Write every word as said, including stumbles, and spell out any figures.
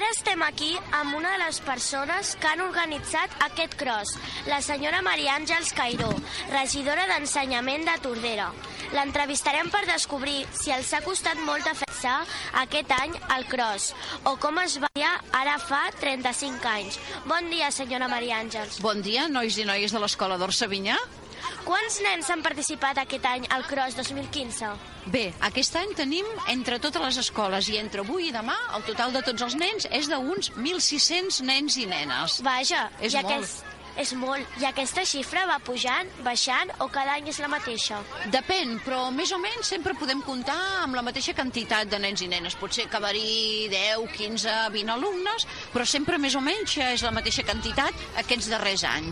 Ara estem aquí amb una de les persones que han organitzat aquest cross, la senyora Maria Àngels Cairó, regidora d'Ensenyament de Tordera. L'entrevistarem per descobrir si els ha costat molt de fer-se aquest any el cross o com es veia ara fa trenta-cinc anys. Bon dia, senyora Maria Àngels. Bon dia, nois i noies de l'Escola d'Orsavinyà. Quants nens han participat aquest any al cross dos mil quinze? Bé, aquest any tenim entre totes les escoles i entre avui i demà el total de tots els nens és d'uns mil sis-cents nens i nenes. Vaja, és i molt. Aquest... És molt. I aquesta xifra va pujant, baixant o cada any és la mateixa? Depèn, però més o menys sempre podem comptar amb la mateixa quantitat de nens i nenes. Potser que variï deu, quinze, vint alumnes, però sempre més o menys és la mateixa quantitat aquests darrers anys.